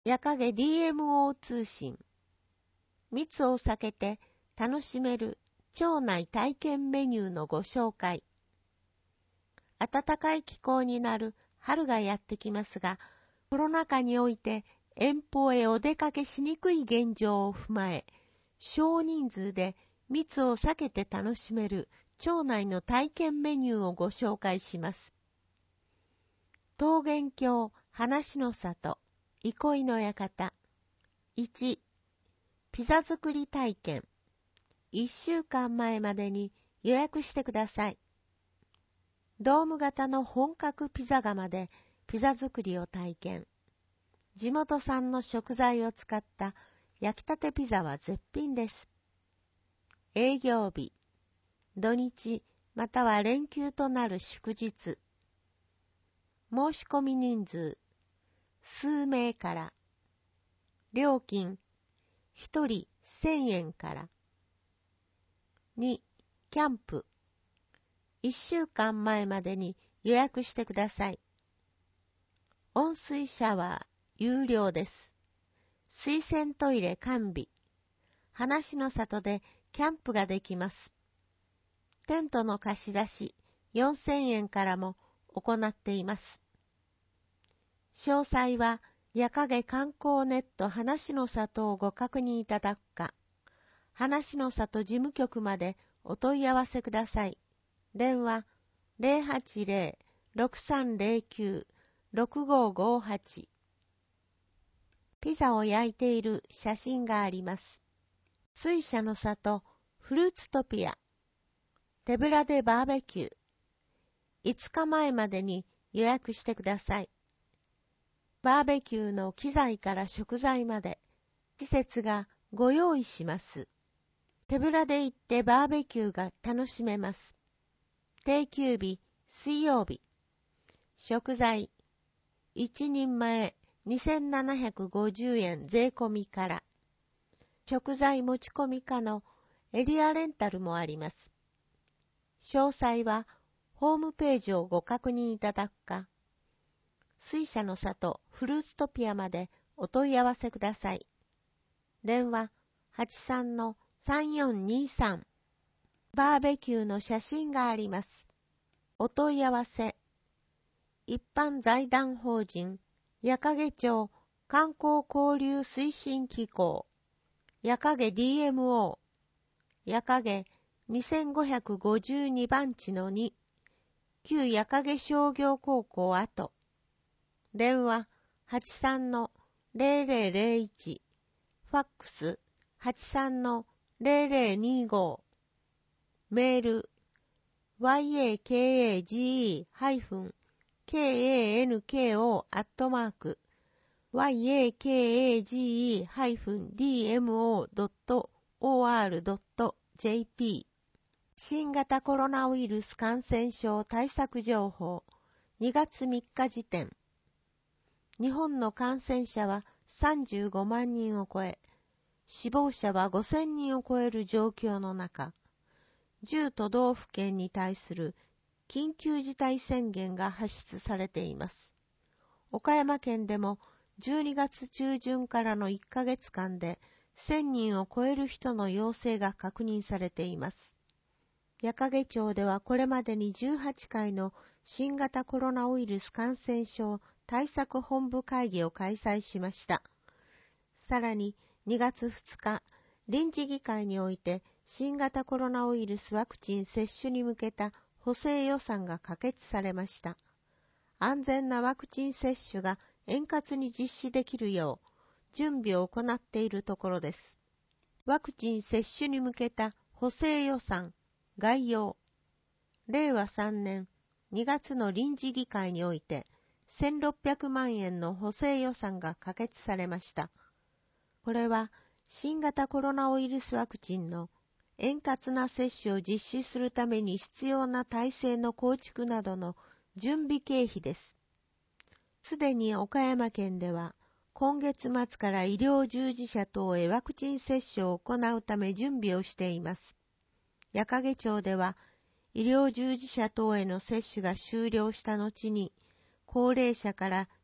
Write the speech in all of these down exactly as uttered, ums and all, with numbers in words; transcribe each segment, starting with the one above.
矢影 ディーエムオー 通信。密を避けて楽しめる町内体験メニューのご紹介。暖かい気候になる春がやってきますが、コロナ禍において遠方へお出かけしにくい現状を踏まえ、少人数で密を避けて楽しめる町内の体験メニューをご紹介します。桃源郷話の里憩いの館。いち、ピザ作り体験。いっしゅうかんまえまでに予約してください。ドーム型の本格ピザ窯でピザ作りを体験。地元産の食材を使った焼きたてピザは絶品です。営業日、土日または連休となる祝日。申し込み人数、数名から。料金、一人千円から。に、キャンプ。一週間前までに予約してください。温水シャワー、有料です。水洗トイレ完備。話の里でキャンプができます。テントの貸し出し、よんせんえんからも行っています。詳細は、矢影観光ネット話の里をご確認いただくか、話の里事務局までお問い合わせください。電話 ゼロはちゼロ ろくさんゼロきゅう ろくごごはち。ピザを焼いている写真があります。水車の里フルーツトピア。手ぶらでバーベキュー。いつかまえまでに予約してください。バーベキューの機材から食材まで、施設がご用意します。手ぶらで行ってバーベキューが楽しめます。定休日、水曜日。食材、一人前にせんななひゃくごじゅうえん税込みから。食材持ち込み可のエリアレンタルもあります。詳細はホームページをご確認いただくか、水車の里フルーツトピアまでお問い合わせください。電話 はちさんのさんよんにさん。バーベキューの写真があります。お問い合わせ。一般財団法人矢影町観光交流推進機構矢影 ディーエムオー 矢影にせんごひゃくごじゅうにばんちのに旧矢影商業高校跡。電話 はちさんのゼロゼロゼロいち。ファックス はちさんのゼロゼロにご。メール ワイエーケーエージーイーケーエーエヌケーオー アットマーク ワイエーケーエージーイーディーエムオードットオーアールドットジェーピー 新型コロナウイルス感染症対策情報にがつみっか時点。日本の感染者はさんじゅうごまんにんを超え、死亡者はごせんにんを超える状況の中、じゅう都道府県に対する緊急事態宣言が発出されています。岡山県でもじゅうにがつちゅうじゅんからのいっかげつかんでせんにんを超える人の陽性が確認されています。矢影町ではこれまでにじゅうはちかいの新型コロナウイルス感染症対策本部会議を開催しました。さらににがつふつか、臨時議会において新型コロナウイルスワクチン接種に向けた補正予算が可決されました。安全なワクチン接種が円滑に実施できるよう準備を行っているところです。ワクチン接種に向けた補正予算概要。れいわさんねんにがつの臨時議会においてせんろっぴゃくまんえんの補正予算が可決されました。これは新型コロナウイルスワクチンの円滑な接種を実施するために必要な体制の構築などの準備経費です。すでに岡山県では今月末から医療従事者等へワクチン接種を行うため準備をしています。矢影町では医療従事者等への接種が終了した後に高齢者から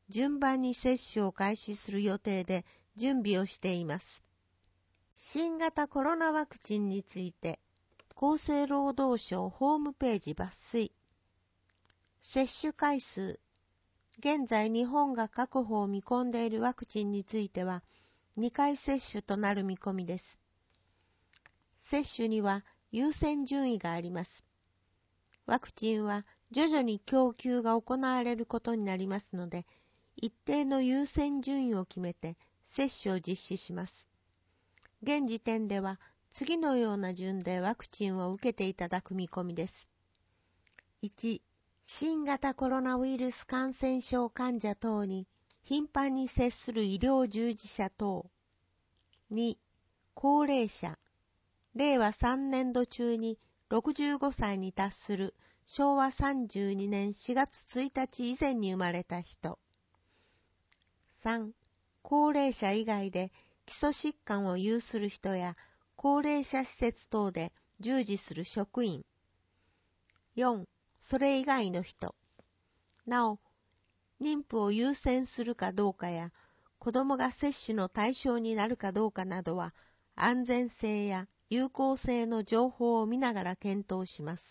順番に接種を開始する予定で準備をしています。新型コロナワクチンについて、厚生労働省ホームページ抜粋。接種回数。現在日本が確保を見込んでいるワクチンについては、にかい接種となる見込みです。接種には優先順位があります。ワクチンは徐々に供給が行われることになりますので、一定の優先順位を決めて接種を実施します。現時点では次のような順でワクチンを受けていただく見込みです。いち、新型コロナウイルス感染症患者等に頻繁に接する医療従事者等。に、高齢者。れいわさんねんど中にろくじゅうごさいに達するしょうわさんじゅうにねんしがつついたち以前に生まれた人。さん、高齢者以外で基礎疾患を有する人や高齢者施設等で従事する職員。よん、それ以外の人。なお、妊婦を優先するかどうかや子どもが接種の対象になるかどうかなどは安全性や有効性の情報を見ながら検討します。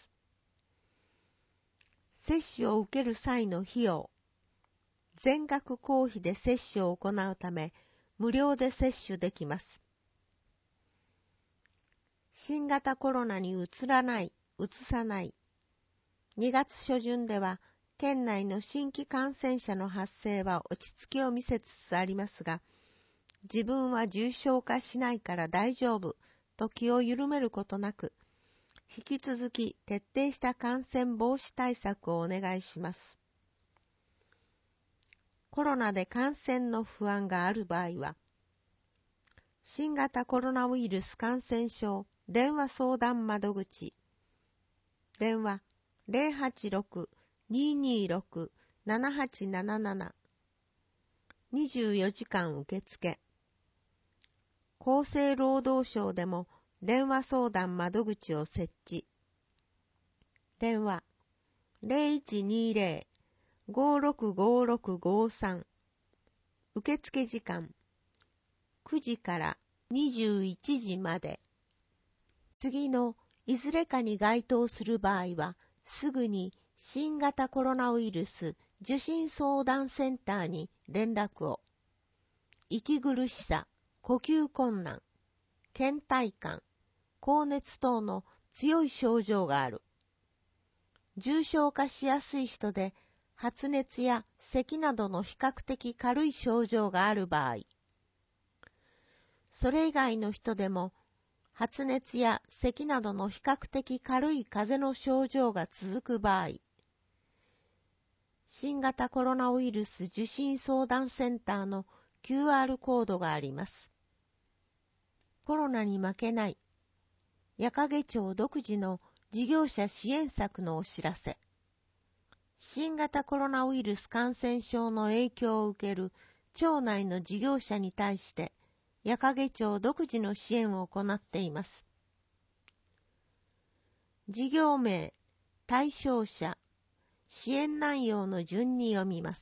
接種を受ける際の費用。全額公費で接種を行うため、無料で接種できます。新型コロナにうつらない、うつさない。にがつしょじゅんでは、県内の新規感染者の発生は落ち着きを見せつつありますが、自分は重症化しないから大丈夫と気を緩めることなく、引き続き徹底した感染防止対策をお願いします。コロナで感染の不安がある場合は、新型コロナウイルス感染症電話相談窓口、電話 ゼロはちろく にーにーろく ななはちなななな にじゅうよじかん受付。厚生労働省でも電話相談窓口を設置。電話 ゼロいちにーゼロ ごーろくごーろくごーさん。受付時間くじからにじゅういちじまで。次のいずれかに該当する場合は、すぐに新型コロナウイルス受診相談センターに連絡を。息苦しさ、呼吸困難、倦怠感、高熱等の強い症状がある。重症化しやすい人で発熱や咳などの比較的軽い症状がある場合、それ以外の人でも発熱や咳などの比較的軽い風邪の症状が続く場合、新型コロナウイルス受診相談センターの キューアール コードがあります。コロナに負けない、矢掛町独自の事業者支援策のお知らせ。新型コロナウイルス感染症の影響を受ける町内の事業者に対して、矢掛町独自の支援を行っています。事業名、対象者、支援内容の順に読みます。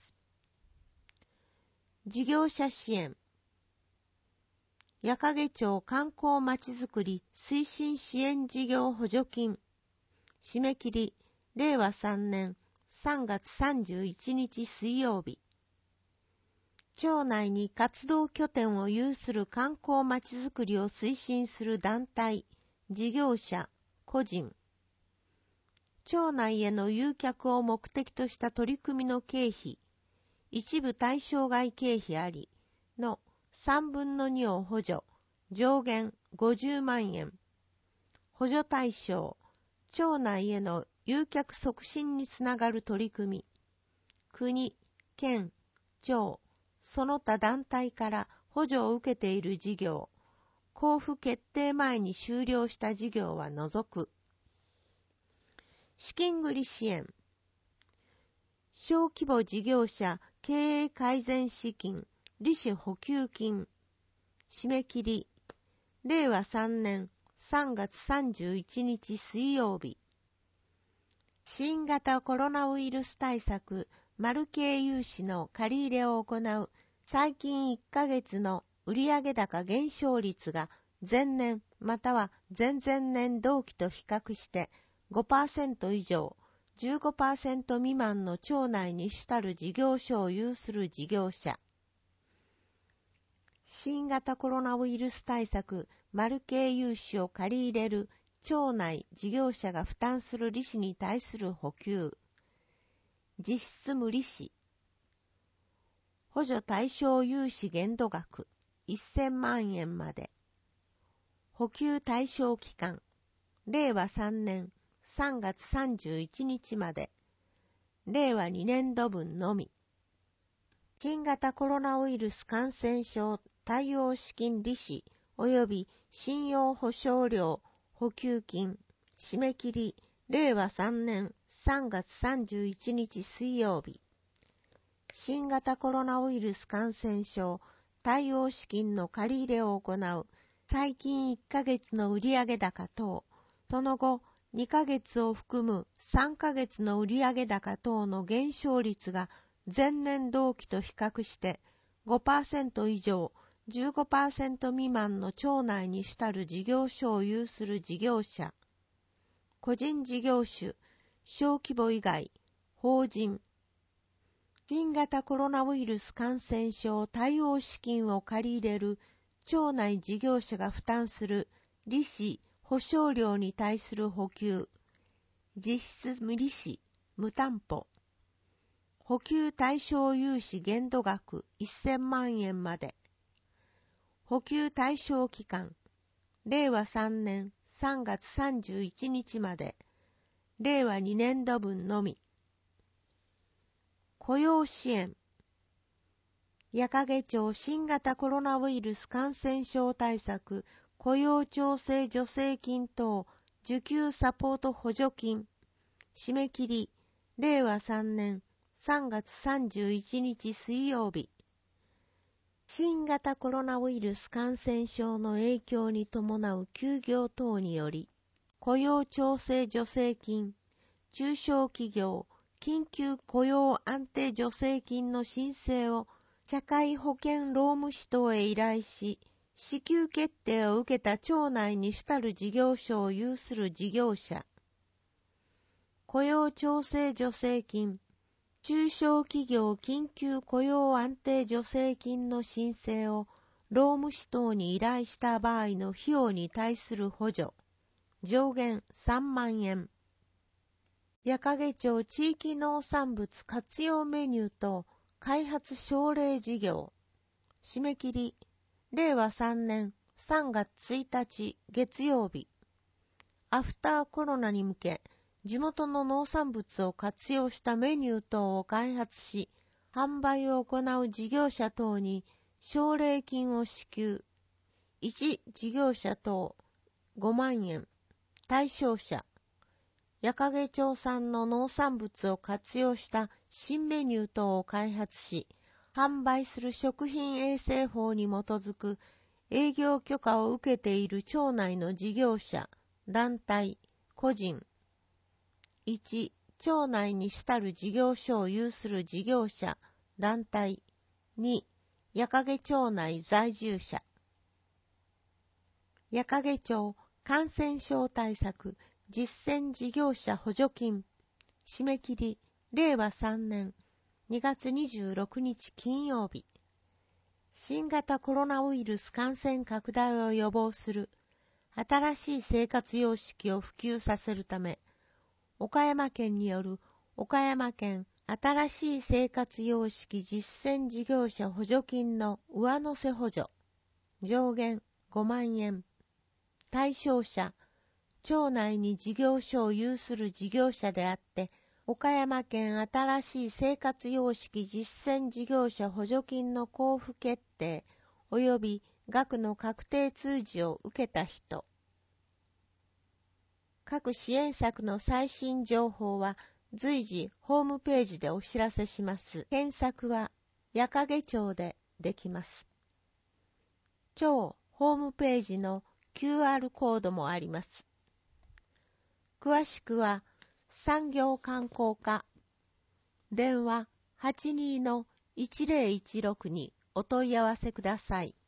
事業者支援。矢掛町観光まちづくり推進支援事業補助金。締め切り、れいわさんねんさんがつさんじゅういちにち水曜日。町内に活動拠点を有する観光まちづくりを推進する団体、事業者、個人。町内への誘客を目的とした取り組みの経費、一部対象外経費ありのさんぶんのにを補助、上限ごじゅうまんえん。補助対象、町内への誘客促進につながる取り組み、国、県、町、その他団体から補助を受けている事業、交付決定前に終了した事業は除く。資金繰り支援。小規模事業者経営改善資金、利子補給金。締め切り、れいわさんねんさんがつさんじゅういちにち水曜日。新型コロナウイルス対策マル系融資の借り入れを行う最近いっかげつの売上高減少率が前年または前々年同期と比較して ごパーセント 以上、じゅうごパーセント 未満の町内に主たる事業所を有する事業者。新型コロナウイルス対策マル系融資を借り入れる町内事業者が負担する利子に対する補給。実質無利子。補助対象融資限度額せんまんえんまで。補給対象期間。れいわさんねんさんがつさんじゅういちにちまで。れいわにねんどぶんのみ。新型コロナウイルス感染症対応資金利子及び信用保証料補給金締め切りれいわさんねんさんがつさんじゅういちにち水曜日。新型コロナウイルス感染症対応資金の借り入れを行う最近いっかげつの売上高等、その後にかげつを含むさんかげつの売上高等の減少率が前年同期と比較して ごパーセント 以上、じゅうごパーセント 未満の町内に主たる事業所を有する事業者、個人事業主、小規模以外、法人、新型コロナウイルス感染症対応資金を借り入れる町内事業者が負担する利子・保証料に対する補給、実質無利子、無担保、補給対象融資限度額せんまんえんまで、補給対象期間、れいわさんねんさんがつさんじゅういちにちまで、れいわにねんどぶんのみ。雇用支援。矢掛町新型コロナウイルス感染症対策雇用調整助成金等受給サポート補助金締め切りれいわさんねんさんがつさんじゅういちにち水曜日。新型コロナウイルス感染症の影響に伴う休業等により雇用調整助成金、中小企業緊急雇用安定助成金の申請を社会保険労務士等へ依頼し、支給決定を受けた町内に主たる事業所を有する事業者。雇用調整助成金、中小企業緊急雇用安定助成金の申請を労務士等に依頼した場合の費用に対する補助。上限さんまんえん。矢掛町地域農産物活用メニューと開発奨励事業。締め切り、れいわさんねんさんがつついたち月曜日。アフターコロナに向け、地元の農産物を活用したメニュー等を開発し、販売を行う事業者等に奨励金を支給。いち事業者等ごまんえん。対象者。矢掛町産の農産物を活用した新メニュー等を開発し、販売する食品衛生法に基づく営業許可を受けている町内の事業者、団体、個人。いち町内に主たる事業所を有する事業者、団体。に矢掛町内在住者。矢掛町感染症対策実践事業者補助金締め切りれいわさんねんにがつにじゅうろくにち金曜日。新型コロナウイルス感染拡大を予防する新しい生活様式を普及させるため、岡山県による岡山県新しい生活様式実践事業者補助金の上乗せ補助。上限ごまんえん。対象者、町内に事業所を有する事業者であって、岡山県新しい生活様式実践事業者補助金の交付決定及び額の確定通知を受けた人。各支援策の最新情報は随時ホームページでお知らせします。検索は矢掛町でできます。町ホームページの キューアール コードもあります。詳しくは産業観光課電話はちにーのいちぜろいちろく にお問い合わせください。